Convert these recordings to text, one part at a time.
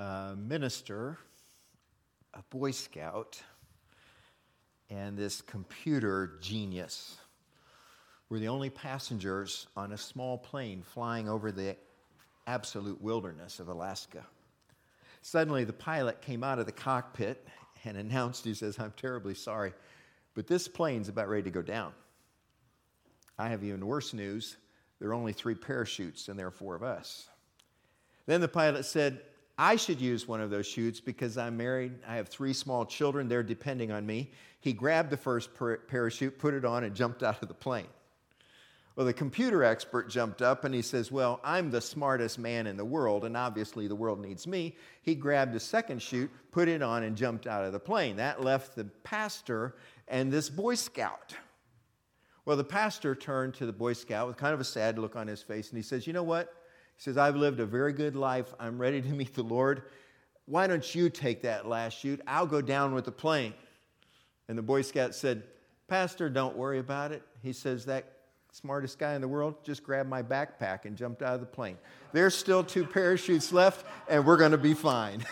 a minister, a Boy Scout, and this computer genius were the only passengers on a small plane flying over the absolute wilderness of Alaska. Suddenly, the pilot came out of the cockpit and announced, he says, "I'm terribly sorry, but this plane's about ready to go down. I have even worse news. There are only 3 parachutes, and there are 4 of us." Then the pilot said, "I should use one of those chutes because I'm married. I have 3 small children. They're depending on me." He grabbed the first parachute, put it on, and jumped out of the plane. Well, the computer expert jumped up and he says, "Well, I'm the smartest man in the world, and obviously the world needs me." He grabbed the second chute, put it on, and jumped out of the plane. That left the pastor and this Boy Scout. Well, the pastor turned to the Boy Scout with kind of a sad look on his face, and he says, "You know what?" He says, "I've lived a very good life. I'm ready to meet the Lord. Why don't you take that last chute? I'll go down with the plane." And the Boy Scout said, "Pastor, don't worry about it." He says, "That smartest guy in the world just grabbed my backpack and jumped out of the plane. There's still 2 parachutes left, and we're going to be fine."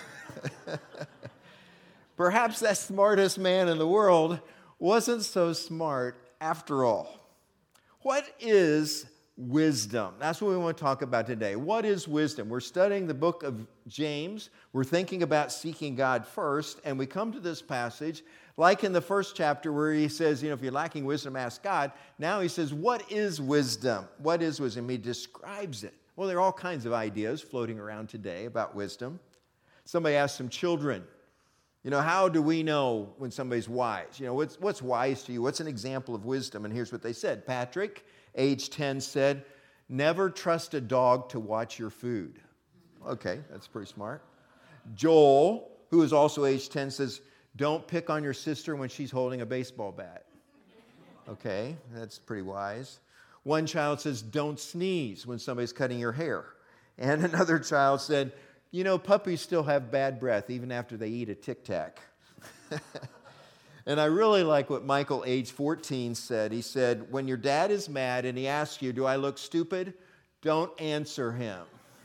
Perhaps that smartest man in the world wasn't so smart after all. What is wisdom? That's what we want to talk about today. What is wisdom? We're studying the book of James. We're thinking about seeking God first, and we come to this passage like in the first chapter where he says, if you're lacking wisdom, ask God. Now he says, what is wisdom? What is wisdom? He describes it. Well, there are all kinds of ideas floating around today about wisdom. Somebody asked some children, how do we know when somebody's wise? What's wise to you? What's an example of wisdom? And here's what they said. Patrick, age 10, said, "Never trust a dog to watch your food." Okay, that's pretty smart. Joel, who is also age 10, says, "Don't pick on your sister when she's holding a baseball bat." Okay, that's pretty wise. One child says, "Don't sneeze when somebody's cutting your hair." And another child said, "Puppies still have bad breath even after they eat a Tic Tac." And I really like what Michael, age 14, said. He said, "When your dad is mad and he asks you, 'Do I look stupid?' don't answer him."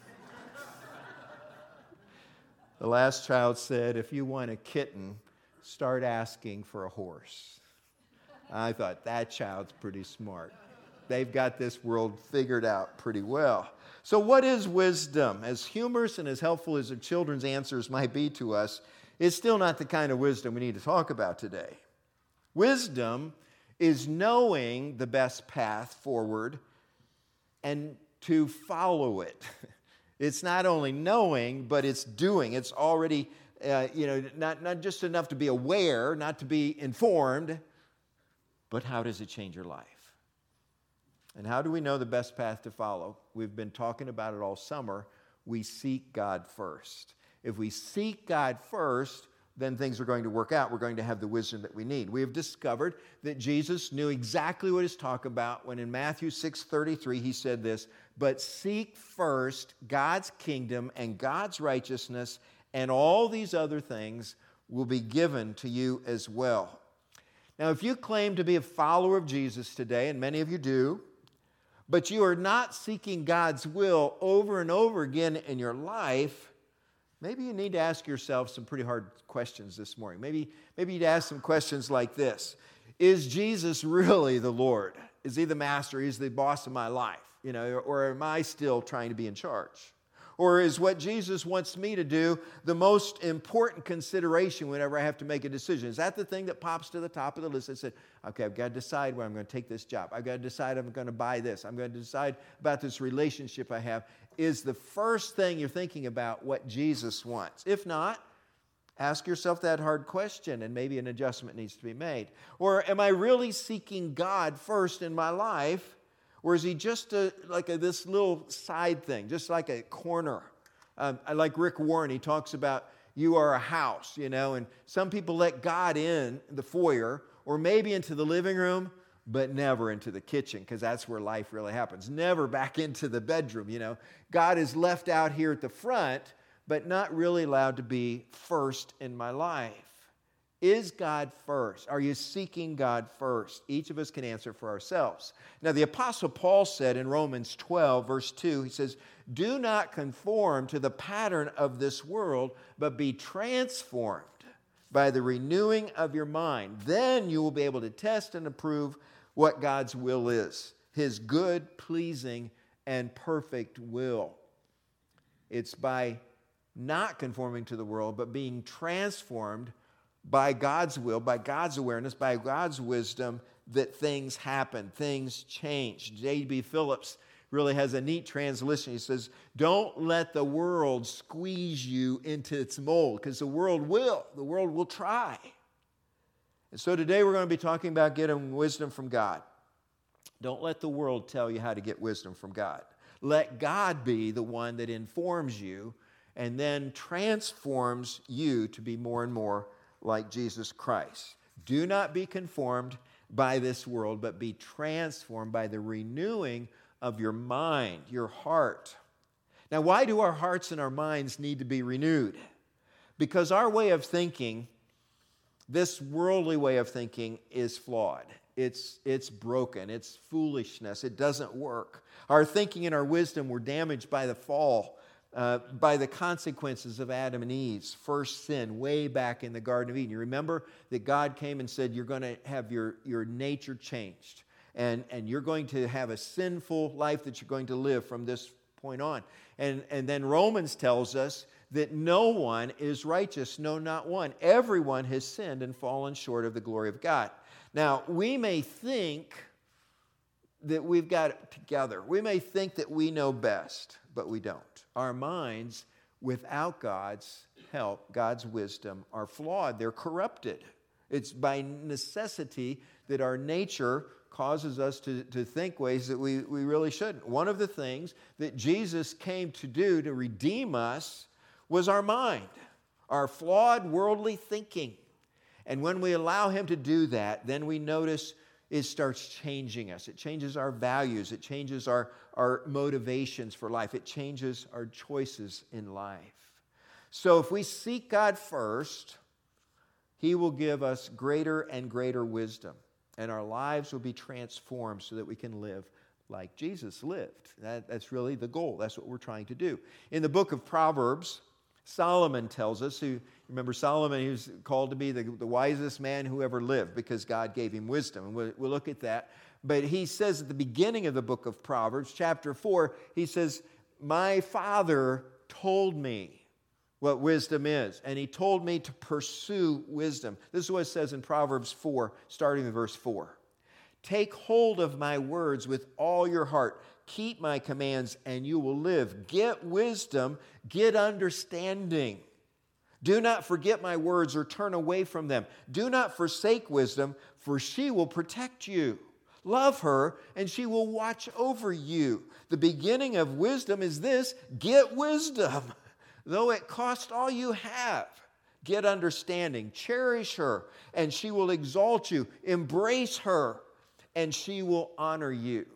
The last child said, "If you want a kitten, start asking for a horse." I thought that child's pretty smart. They've got this world figured out pretty well. So what is wisdom? As humorous and as helpful as the children's answers might be to us, it's still not the kind of wisdom we need to talk about today. Wisdom is knowing the best path forward and to follow it. It's not only knowing, but it's doing. It's already, not just enough to be aware, not to be informed, but how does it change your life? And how do we know the best path to follow? We've been talking about it all summer. We seek God first. If we seek God first, then things are going to work out. We're going to have the wisdom that we need. We have discovered that Jesus knew exactly what he's talking about when in Matthew 6:33 he said this, "But seek first God's kingdom and God's righteousness, and all these other things will be given to you as well." Now, if you claim to be a follower of Jesus today, and many of you do, but you are not seeking God's will over and over again in your life, maybe you need to ask yourself some pretty hard questions this morning. Maybe you'd ask some questions like this. Is Jesus really the Lord? Is he the master? Is he the boss of my life? Or am I still trying to be in charge? Or is what Jesus wants me to do the most important consideration whenever I have to make a decision? Is that the thing that pops to the top of the list that said, okay, I've got to decide where I'm going to take this job. I've got to decide I'm going to buy this. I'm going to decide about this relationship I have. Is the first thing you're thinking about what Jesus wants? If not, ask yourself that hard question, and maybe an adjustment needs to be made. Or am I really seeking God first in my life? Or is he just this little side thing, just like a corner? I like Rick Warren. He talks about you are a house, and some people let God in the foyer or maybe into the living room, but never into the kitchen because that's where life really happens. Never back into the bedroom, God is left out here at the front, but not really allowed to be first in my life. Is God first? Are you seeking God first? Each of us can answer for ourselves. Now, the Apostle Paul said in Romans 12, verse 2, he says, do not conform to the pattern of this world, but be transformed by the renewing of your mind. Then you will be able to test and approve what God's will is, his good, pleasing, and perfect will. It's by not conforming to the world, but being transformed by God's will, by God's awareness, by God's wisdom, that things happen, things change. J.B. Phillips really has a neat translation. He says, don't let the world squeeze you into its mold, because the world will try. And so today we're going to be talking about getting wisdom from God. Don't let the world tell you how to get wisdom from God. Let God be the one that informs you and then transforms you to be more and more like Jesus Christ. Do not be conformed by this world, but be transformed by the renewing of your mind, your heart. Now, why do our hearts and our minds need to be renewed? Because our way of thinking, this worldly way of thinking, is flawed. It's broken. It's foolishness. It doesn't work. Our thinking and our wisdom were damaged by the fall, by the consequences of Adam and Eve's first sin way back in the Garden of Eden. You remember that God came and said, you're going to have your nature changed. And you're going to have a sinful life that you're going to live from this point on. And then Romans tells us that no one is righteous, no, not one. Everyone has sinned and fallen short of the glory of God. Now, we may think that we've got it together. We may think that we know best, but we don't. Our minds, without God's help, God's wisdom, are flawed. They're corrupted. It's by necessity that our nature causes us to think ways that we really shouldn't. One of the things that Jesus came to do to redeem us was our mind, our flawed worldly thinking. And when we allow him to do that, then we notice it starts changing us. It changes our values. It changes our motivations for life. It changes our choices in life. So if we seek God first, he will give us greater and greater wisdom. And our lives will be transformed so that we can live like Jesus lived. That's really the goal. That's what we're trying to do. In the book of Proverbs, Solomon tells us, remember Solomon, he was called to be the wisest man who ever lived because God gave him wisdom. And we'll look at that. But he says at the beginning of the book of Proverbs, chapter 4, he says, my father told me what wisdom is, and he told me to pursue wisdom. This is what it says in Proverbs 4, starting in verse 4. Take hold of my words with all your heart. Keep my commands, and you will live. Get wisdom, get understanding. Do not forget my words or turn away from them. Do not forsake wisdom, for she will protect you. Love her, and she will watch over you. The beginning of wisdom is this: get wisdom, though it cost all you have. Get understanding. Cherish her, and she will exalt you. Embrace her, and she will honor you.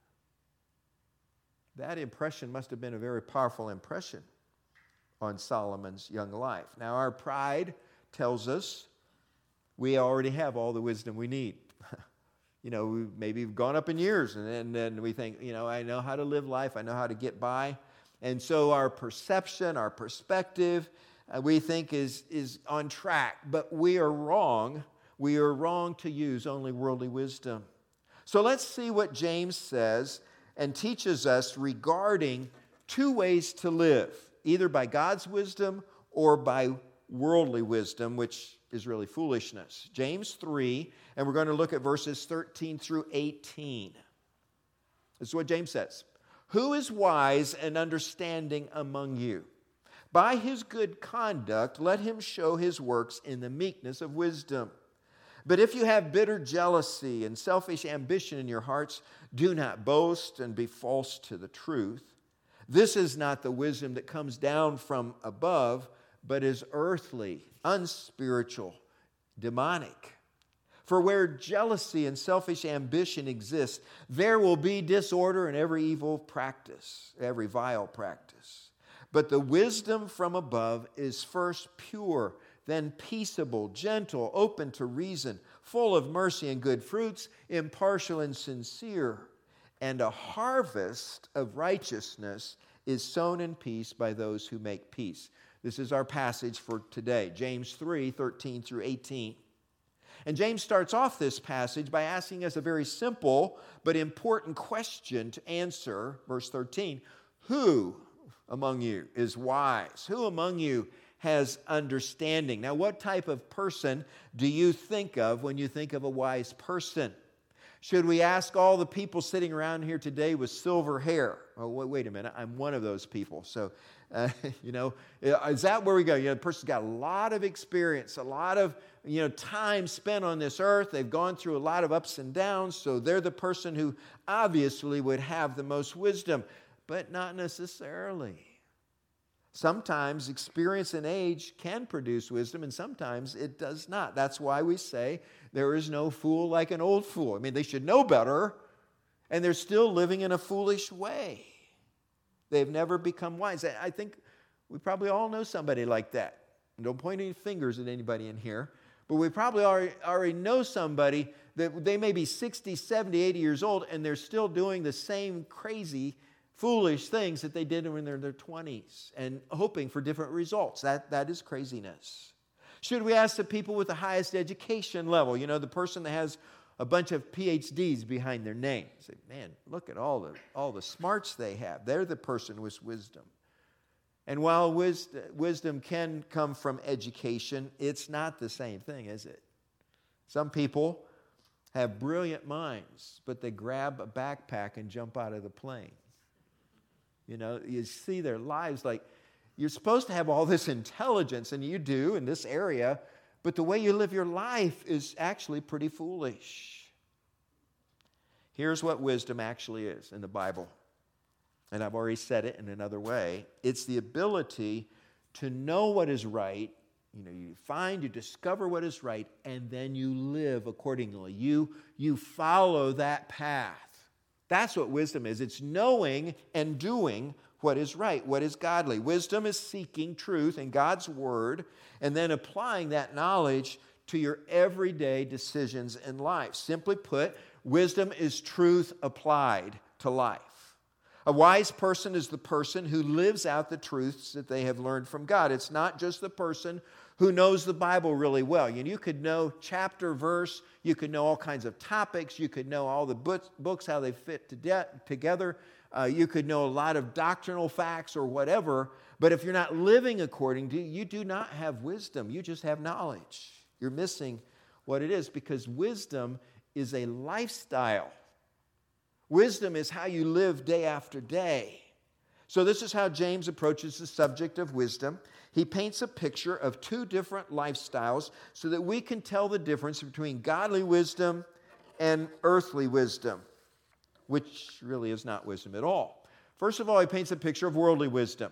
That impression must have been a very powerful impression on Solomon's young life. Now, our pride tells us we already have all the wisdom we need. Maybe we've gone up in years, and then we think, I know how to live life. I know how to get by. And so our perception, our perspective, we think is on track. But we are wrong. We are wrong to use only worldly wisdom. So let's see what James says and teaches us regarding two ways to live, either by God's wisdom or by worldly wisdom, which is really foolishness. James 3, and we're going to look at verses 13 through 18. This is what James says. Who is wise and understanding among you? By his good conduct, let him show his works in the meekness of wisdom. But if you have bitter jealousy and selfish ambition in your hearts, do not boast and be false to the truth. This is not the wisdom that comes down from above, but is earthly, unspiritual, demonic. For where jealousy and selfish ambition exist, there will be disorder and every evil practice, every vile practice. But the wisdom from above is first pure, then peaceable, gentle, open to reason, full of mercy and good fruits, impartial and sincere, and a harvest of righteousness is sown in peace by those who make peace. This is our passage for today, James 3, 13 through 18. And James starts off this passage by asking us a very simple but important question to answer. Verse 13, who among you is wise? Who among you has understanding? Now, what type of person do you think of when you think of a wise person? Should we ask all the people sitting around here today with silver hair? Oh, wait a minute, I'm one of those people. So, is that where we go? The person's got a lot of experience, a lot of, time spent on this earth. They've gone through a lot of ups and downs, so they're the person who obviously would have the most wisdom, but not necessarily. Sometimes experience and age can produce wisdom, and sometimes it does not. That's why we say there is no fool like an old fool. I mean, they should know better, and they're still living in a foolish way. They've never become wise. I think we probably all know somebody like that. Don't point any fingers at anybody in here, but we probably already know somebody that they may be 60, 70, 80 years old, and they're still doing the same crazy, foolish things that they did when they're in their 20s and hoping for different results. That is craziness. Should we ask the people with the highest education level, the person that has a bunch of PhDs behind their name? Say, man, look at all the smarts they have. They're the person with wisdom. And while wisdom can come from education, it's not the same thing, is it? Some people have brilliant minds, but they grab a backpack and jump out of the plane. You see their lives like, you're supposed to have all this intelligence, and you do in this area, but the way you live your life is actually pretty foolish. Here's what wisdom actually is in the Bible. And I've already said it in another way. It's the ability to know what is right. You discover what is right, and then you live accordingly. You follow that path. That's what wisdom is. It's knowing and doing what is right, what is godly. Wisdom is seeking truth in God's word and then applying that knowledge to your everyday decisions in life. Simply put, wisdom is truth applied to life. A wise person is the person who lives out the truths that they have learned from God. It's not just the person who knows the Bible really well. You could know chapter, verse, you could know all kinds of topics, you could know all the books, how they fit together, you could know a lot of doctrinal facts or whatever, but if you're not living according to, you do not have wisdom, you just have knowledge. You're missing what it is, because wisdom is a lifestyle. Wisdom is how you live day after day. So this is how James approaches the subject of wisdom. He paints a picture of two different lifestyles so that we can tell the difference between godly wisdom and earthly wisdom, which really is not wisdom at all. First of all, he paints a picture of worldly wisdom.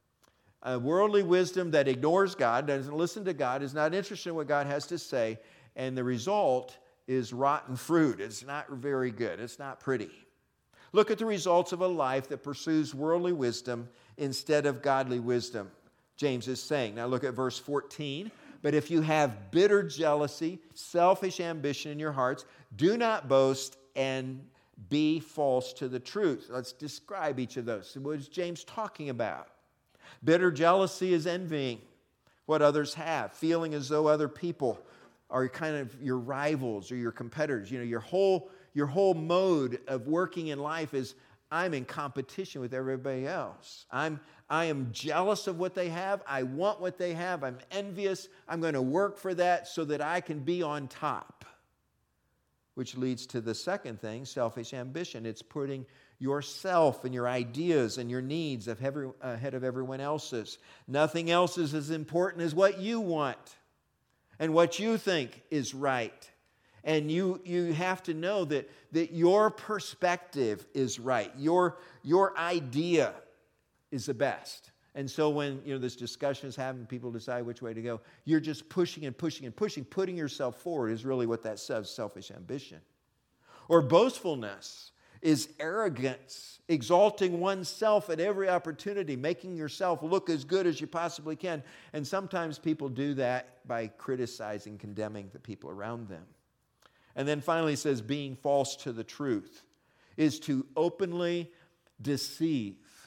A worldly wisdom that ignores God, doesn't listen to God, is not interested in what God has to say, and the result is rotten fruit. It's not very good. It's not pretty. Look at the results of a life that pursues worldly wisdom instead of godly wisdom, James is saying. Now look at verse 14. But if you have bitter jealousy, selfish ambition in your hearts, do not boast and be false to the truth. Let's describe each of those. So what is James talking about? Bitter jealousy is envying what others have, feeling as though other people are kind of your rivals or your competitors. Your whole mode of working in life is, I'm in competition with everybody else. I am jealous of what they have. I want what they have. I'm envious. I'm going to work for that so that I can be on top. Which leads to the second thing, selfish ambition. It's putting yourself and your ideas and your needs ahead of everyone else's. Nothing else is as important as what you want and what you think is right. And you have to know that your perspective is right. Your idea is the best. And so when this discussion is happening, people decide which way to go, you're just pushing and pushing and pushing. Putting yourself forward is really what that says, selfish ambition. Or boastfulness is arrogance, exalting oneself at every opportunity, making yourself look as good as you possibly can. And sometimes people do that by criticizing, condemning the people around them. And then finally it says being false to the truth is to openly deceive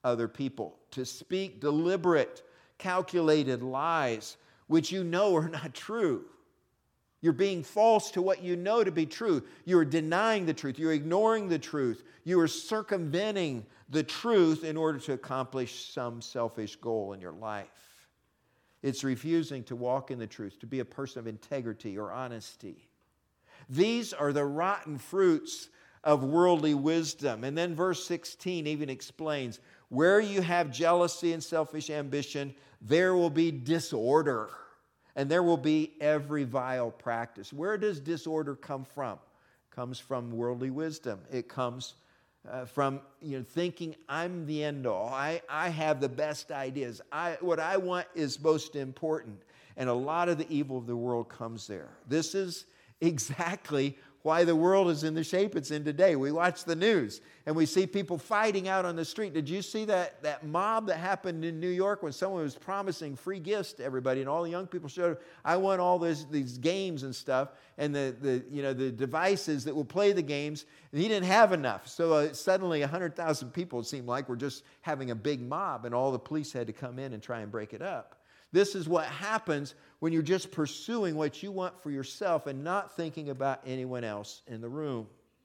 other people, to speak deliberate, calculated lies, which you know are not true. You're being false to what you know to be true. You are denying the truth. You're ignoring the truth. You are circumventing the truth in order to accomplish some selfish goal in your life. It's refusing to walk in the truth, to be a person of integrity or honesty. These are the rotten fruits of worldly wisdom. And then verse 16 even explains, where you have jealousy and selfish ambition, there will be disorder. And there will be every vile practice. Where does disorder come from? It comes from worldly wisdom. It comes from thinking I'm the end all. I have the best ideas. What I want is most important. And a lot of the evil of the world comes there. This is exactly why the world is in the shape it's in today. We watch the news and we see people fighting out on the street. Did you see that mob that happened in New York when someone was promising free gifts to everybody and all the young people showed, I want all these games and stuff and the devices that will play the games, and he didn't have enough. So suddenly 100,000 people, it seemed like, were just having a big mob, and all the police had to come in and try and break it up. This is what happens when you're just pursuing what you want for yourself and not thinking about anyone else in the room.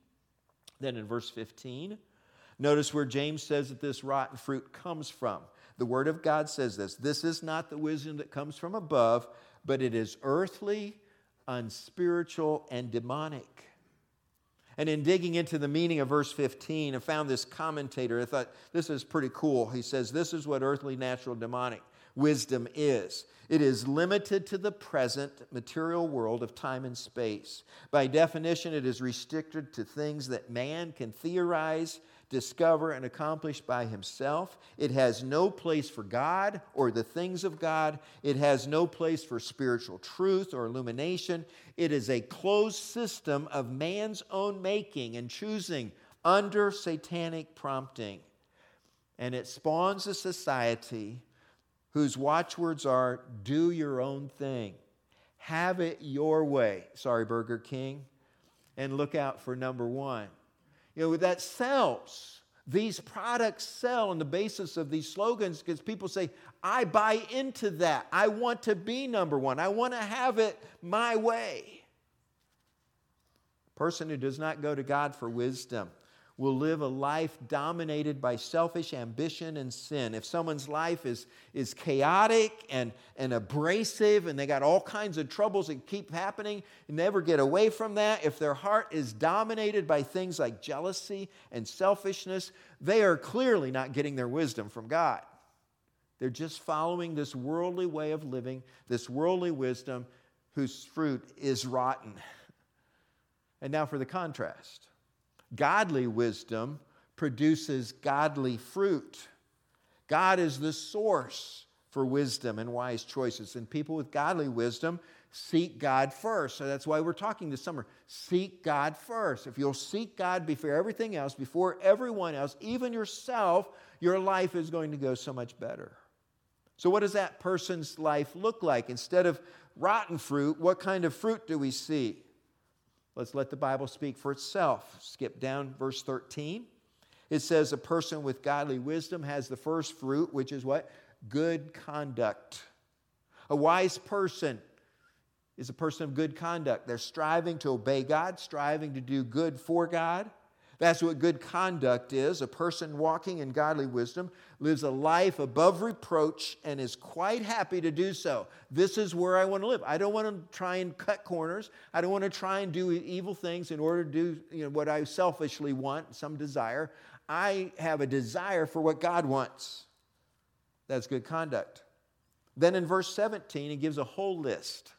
Then in verse 15, notice where James says that this rotten fruit comes from. The Word of God says this. This is not the wisdom that comes from above, but it is earthly, unspiritual, and demonic. And in digging into the meaning of verse 15, I found this commentator. I thought, this is pretty cool. He says, this is what earthly, natural, demonic wisdom is. It is limited to the present material world of time and space. By definition, it is restricted to things that man can theorize, discover, and accomplish by himself. It has no place for God or the things of God. It has no place for spiritual truth or illumination. It is a closed system of man's own making and choosing under satanic prompting. And it spawns a society whose watchwords are, do your own thing. Have it your way. Sorry, Burger King. And look out for number one. That sells. These products sell on the basis of these slogans because people say, I buy into that. I want to be number one. I want to have it my way. A person who does not go to God for wisdom will live a life dominated by selfish ambition and sin. If someone's life is chaotic and abrasive and they got all kinds of troubles that keep happening and never get away from that, if their heart is dominated by things like jealousy and selfishness, they are clearly not getting their wisdom from God. They're just following this worldly way of living, this worldly wisdom whose fruit is rotten. And now for the contrast. Godly wisdom produces godly fruit. God is the source for wisdom and wise choices. And people with godly wisdom seek God first. So that's why we're talking this summer. Seek God first. If you'll seek God before everything else, before everyone else, even yourself, your life is going to go so much better. So what does that person's life look like? Instead of rotten fruit, what kind of fruit do we see? Let's let the Bible speak for itself. Skip down verse 13. It says a person with godly wisdom has the first fruit, which is what? Good conduct. A wise person is a person of good conduct. They're striving to obey God, striving to do good for God. That's what good conduct is. A person walking in godly wisdom lives a life above reproach and is quite happy to do so. This is where I want to live. I don't want to try and cut corners. I don't want to try and do evil things in order to do what I selfishly want, some desire. I have a desire for what God wants. That's good conduct. Then in verse 17, he gives a whole list.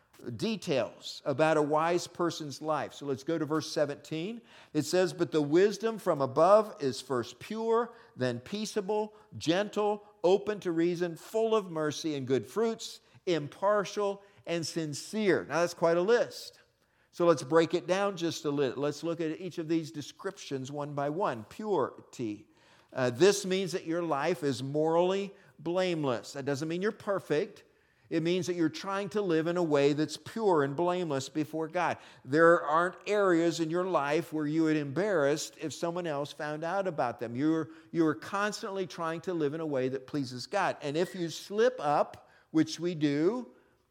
Details about a wise person's life. So let's go to verse 17. It says, but the wisdom from above is first pure, then peaceable, gentle, open to reason, full of mercy and good fruits, impartial and sincere. Now that's quite a list. So let's break it down just a little. Let's look at each of these descriptions one by one. Purity. This means that your life is morally blameless. That doesn't mean you're perfect. It means that you're trying to live in a way that's pure and blameless before God. There aren't areas in your life where you would be embarrassed if someone else found out about them. You are constantly trying to live in a way that pleases God. And if you slip up, which we do,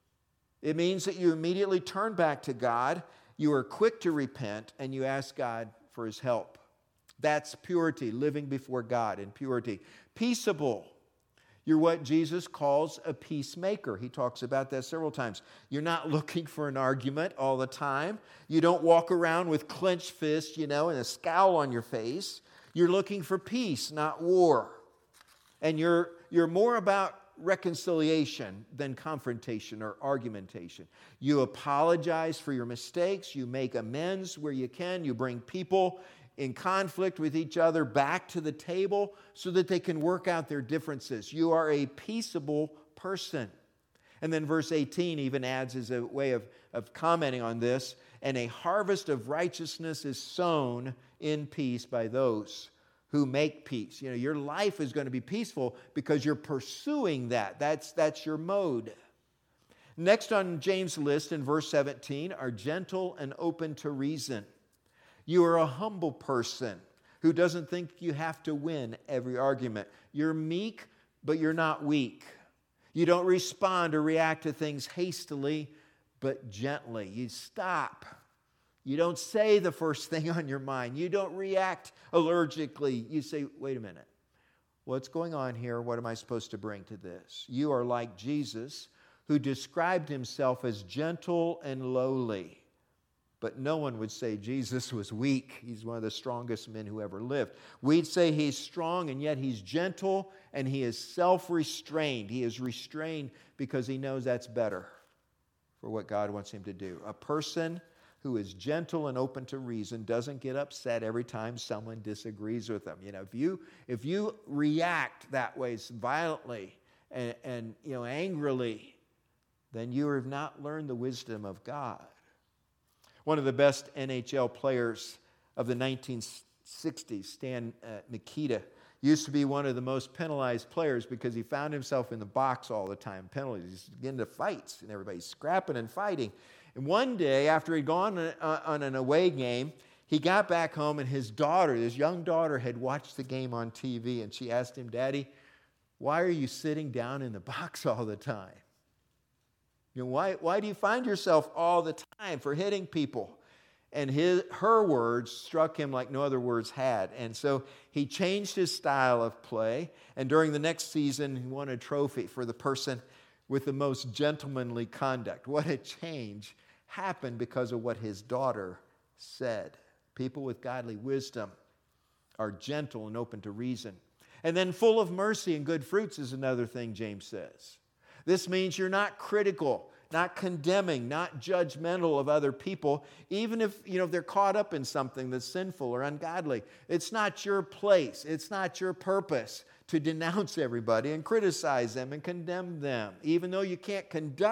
it means that you immediately turn back to God, you are quick to repent, and you ask God for His help. That's purity, living before God in purity. Peaceable. You're what Jesus calls a peacemaker. He talks about that several times. You're not looking for an argument all the time. You don't walk around with clenched fists, and a scowl on your face. You're looking for peace, not war. And you're more about reconciliation than confrontation or argumentation. You apologize for your mistakes. You make amends where you can. You bring people in conflict with each other back to the table so that they can work out their differences. You are a peaceable person. And then verse 18 even adds as a way of commenting on this, and a harvest of righteousness is sown in peace by those who make peace. Your life is going to be peaceful because you're pursuing that. That's your mode. Next on James' list in verse 17 are gentle and open to reason. You are a humble person who doesn't think you have to win every argument. You're meek, but you're not weak. You don't respond or react to things hastily, but gently. You stop. You don't say the first thing on your mind. You don't react allergically. You say, wait a minute. What's going on here? What am I supposed to bring to this? You are like Jesus, who described Himself as gentle and lowly. But no one would say Jesus was weak. He's one of the strongest men who ever lived. We'd say He's strong, and yet He's gentle, and He is self-restrained. He is restrained because He knows that's better for what God wants Him to do. A person who is gentle and open to reason doesn't get upset every time someone disagrees with them. If you react that way violently and angrily, then you have not learned the wisdom of God. One of the best NHL players of the 1960s, Stan Mikita, used to be one of the most penalized players because he found himself in the box all the time. Penalties. He's getting into fights, and everybody's scrapping and fighting. And one day, after he'd gone on an away game, he got back home, and his young daughter, had watched the game on TV, and she asked him, "Daddy, why are you sitting down in the box all the time? Why do you find yourself all the time for hitting people?" And her words struck him like no other words had. And so he changed his style of play. And during the next season, he won a trophy for the person with the most gentlemanly conduct. What a change happened because of what his daughter said. People with godly wisdom are gentle and open to reason. And then full of mercy and good fruits is another thing James says. This means you're not critical, not condemning, not judgmental of other people, even if they're caught up in something that's sinful or ungodly. It's not your place. It's not your purpose to denounce everybody and criticize them and condemn them. Even though you can't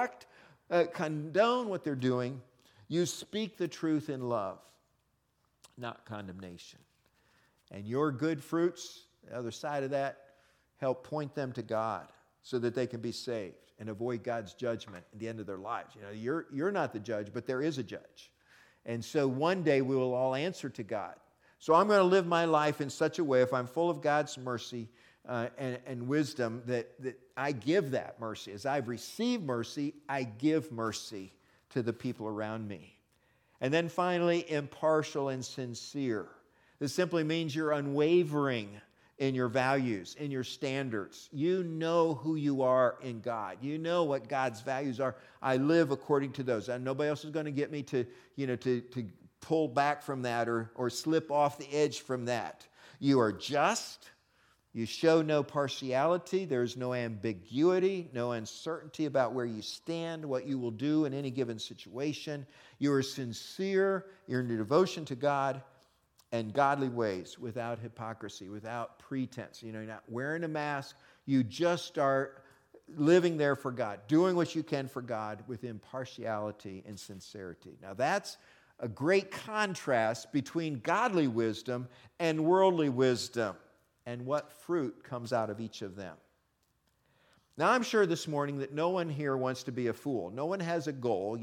condone what they're doing, you speak the truth in love, not condemnation. And your good fruits, the other side of that, help point them to God so that they can be saved and avoid God's judgment at the end of their lives. You're not the judge, but there is a judge. And so one day we will all answer to God. So I'm going to live my life in such a way, if I'm full of God's mercy and wisdom, that I give that mercy. As I've received mercy, I give mercy to the people around me. And then finally, impartial and sincere. This simply means you're unwavering in your values, in your standards. You know who you are in God. You know what God's values are. I live according to those. And nobody else is going to get me to pull back from that or slip off the edge from that. You are just. You show no partiality. There's no ambiguity, no uncertainty about where you stand, what you will do in any given situation. You are sincere. You're in your devotion to God and godly ways, without hypocrisy, without pretense. You're not wearing a mask. You just start living there for God, doing what you can for God with impartiality and sincerity. Now that's a great contrast between godly wisdom and worldly wisdom, and what fruit comes out of each of them. Now, I'm sure this morning that no one here wants to be a fool. No one has a goal,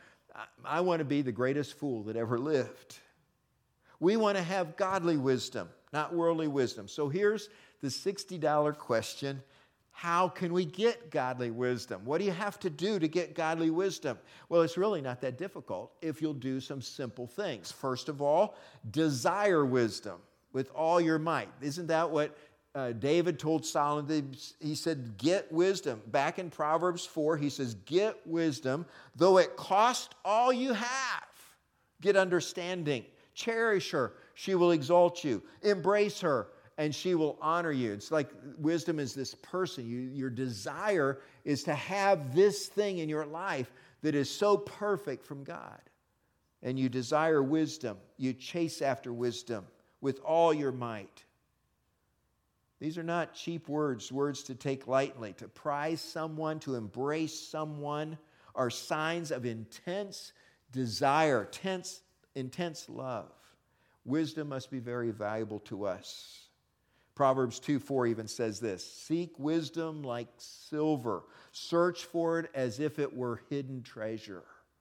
I want to be the greatest fool that ever lived. We want to have godly wisdom, not worldly wisdom. So here's the $60 question. How can we get godly wisdom? What do you have to do to get godly wisdom? Well, it's really not that difficult if you'll do some simple things. First of all, desire wisdom with all your might. Isn't that what David told Solomon? He said, get wisdom. Back in Proverbs 4, he says, get wisdom, though it cost all you have. Get understanding. Cherish her. She will exalt you. Embrace her, and she will honor you. It's like wisdom is this person. Your desire is to have this thing in your life that is so perfect from God. And you desire wisdom. You chase after wisdom with all your might. These are not cheap words to take lightly. To prize someone, to embrace someone, are signs of intense desire, intense love. Wisdom must be very valuable to us. Proverbs 2:4 even says this, seek wisdom like silver. Search for it as if it were hidden treasure.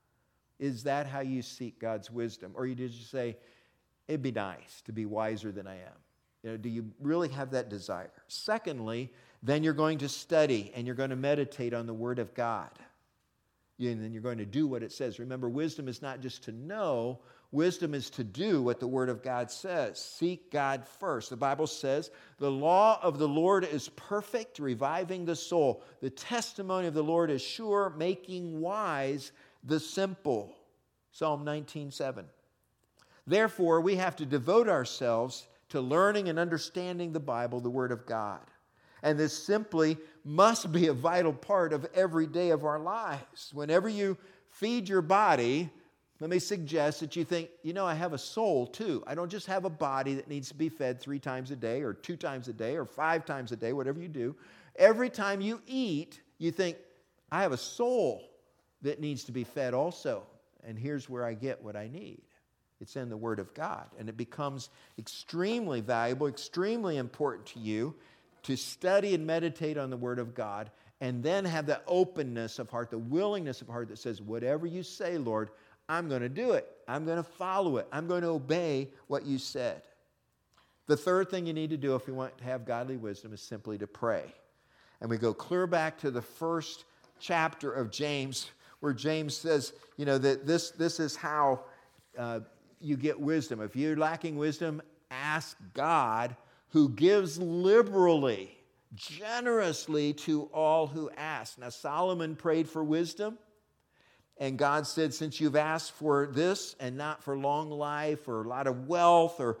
Is that how you seek God's wisdom? Or did you say, it'd be nice to be wiser than I am? Do you really have that desire? Secondly, then you're going to study and you're going to meditate on the Word of God. And then you're going to do what it says. Remember, wisdom is not just to know. Wisdom is to do what the Word of God says. Seek God first. The Bible says, the law of the Lord is perfect, reviving the soul. The testimony of the Lord is sure, making wise the simple. Psalm 19:7. Therefore, we have to devote ourselves to learning and understanding the Bible, the Word of God. And this simply must be a vital part of every day of our lives. Whenever you feed your body, let me suggest that you think, I have a soul too. I don't just have a body that needs to be fed 3 times a day or 2 times a day or 5 times a day, whatever you do. Every time you eat, you think, I have a soul that needs to be fed also. And here's where I get what I need. It's in the Word of God. And it becomes extremely valuable, extremely important to you to study and meditate on the Word of God and then have the openness of heart, the willingness of heart that says, whatever you say, Lord, I'm going to do it. I'm going to follow it. I'm going to obey what you said. The third thing you need to do if you want to have godly wisdom is simply to pray. And we go clear back to the first chapter of James, where James says, that this is how you get wisdom. If you're lacking wisdom, ask God, who gives liberally, generously to all who ask. Now, Solomon prayed for wisdom, and God said, since you've asked for this and not for long life or a lot of wealth or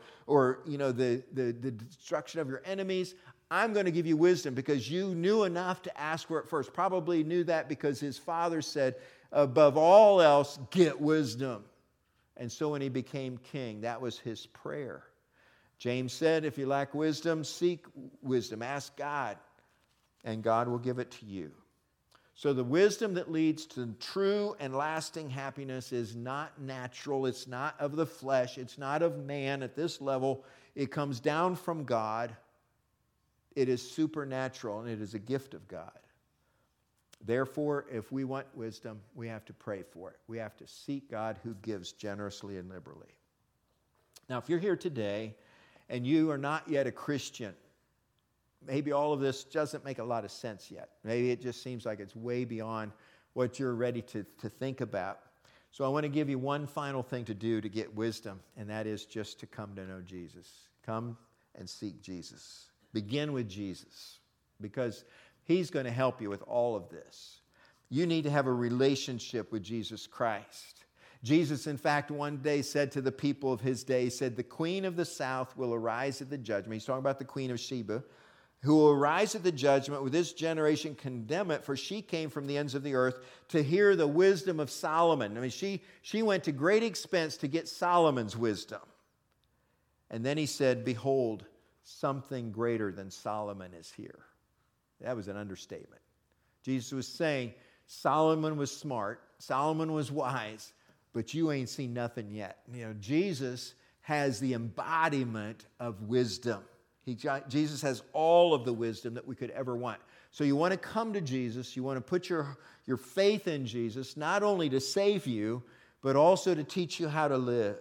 the destruction of your enemies, I'm going to give you wisdom because you knew enough to ask for it first. Probably knew that because his father said, above all else, get wisdom. And so when he became king, that was his prayer. James said, if you lack wisdom, seek wisdom. Ask God, and God will give it to you. So the wisdom that leads to true and lasting happiness is not natural. It's not of the flesh. It's not of man at this level. It comes down from God. It is supernatural, and it is a gift of God. Therefore, if we want wisdom, we have to pray for it. We have to seek God who gives generously and liberally. Now, if you're here today and you are not yet a Christian, maybe all of this doesn't make a lot of sense yet. Maybe it just seems like it's way beyond what you're ready to think about. So I want to give you one final thing to do to get wisdom, and that is just to come to know Jesus. Come and seek Jesus. Begin with Jesus, because he's going to help you with all of this. You need to have a relationship with Jesus Christ. Jesus, in fact, one day said to the people of his day, he said, the queen of the south will arise at the judgment. He's talking about the queen of Sheba, who will arise at the judgment with this generation, condemn it, for she came from the ends of the earth to hear the wisdom of Solomon. I mean, she went to great expense to get Solomon's wisdom. And then he said, behold, something greater than Solomon is here. That was an understatement. Jesus was saying, Solomon was smart, Solomon was wise, but you ain't seen nothing yet. Jesus has the embodiment of wisdom. Jesus has all of the wisdom that we could ever want. So you want to come to Jesus. You want to put your faith in Jesus, not only to save you, but also to teach you how to live.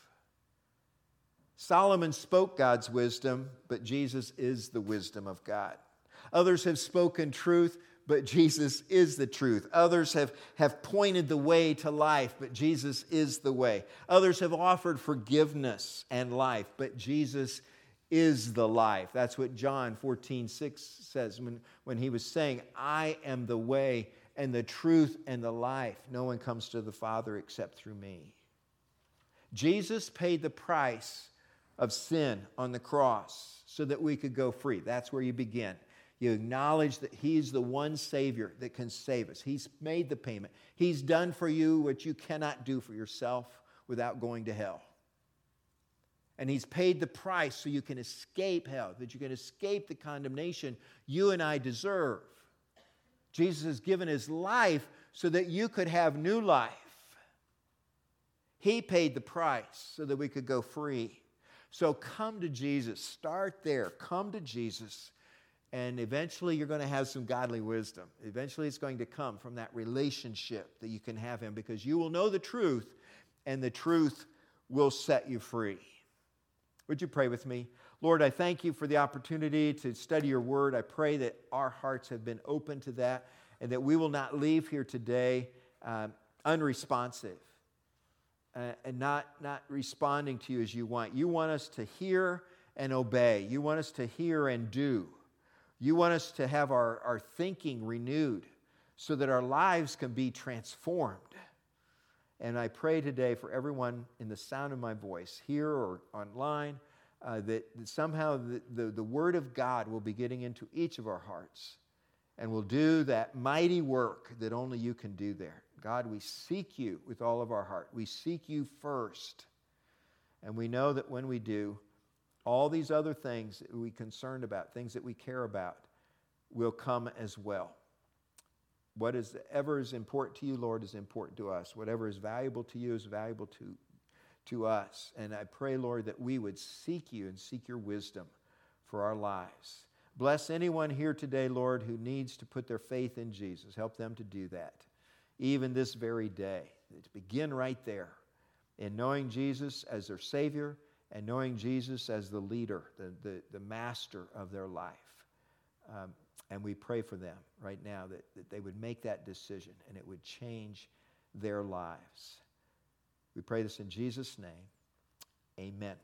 Solomon spoke God's wisdom, but Jesus is the wisdom of God. Others have spoken truth, but Jesus is the truth. Others have pointed the way to life, but Jesus is the way. Others have offered forgiveness and life, but Jesus is the life. That's what John 14:6 says when he was saying, I am the way and the truth and the life. No one comes to the Father except through me. Jesus paid the price of sin on the cross so that we could go free. That's where you begin. You acknowledge that He's the one Savior that can save us. He's made the payment. He's done for you what you cannot do for yourself without going to hell. And He's paid the price so you can escape hell, that you can escape the condemnation you and I deserve. Jesus has given His life so that you could have new life. He paid the price so that we could go free. So come to Jesus. Start there. Come to Jesus. And eventually you're going to have some godly wisdom. Eventually it's going to come from that relationship that you can have Him, because you will know the truth, and the truth will set you free. Would you pray with me? Lord, I thank You for the opportunity to study Your Word. I pray that our hearts have been open to that, and that we will not leave here today unresponsive and not responding to You as You want. You want us to hear and obey. You want us to hear and do. You want us to have our thinking renewed so that our lives can be transformed. And I pray today for everyone in the sound of my voice, here or online, that somehow the Word of God will be getting into each of our hearts and will do that mighty work that only You can do there. God, we seek You with all of our heart. We seek You first. And we know that when we do, all these other things that we're concerned about, things that we care about, will come as well. Whatever is important to You, Lord, is important to us. Whatever is valuable to You is valuable to us. And I pray, Lord, that we would seek You and seek Your wisdom for our lives. Bless anyone here today, Lord, who needs to put their faith in Jesus. Help them to do that, even this very day. To begin right there in knowing Jesus as their Savior, and knowing Jesus as the leader, the master of their life. And we pray for them right now that they would make that decision and it would change their lives. We pray this in Jesus' name. Amen.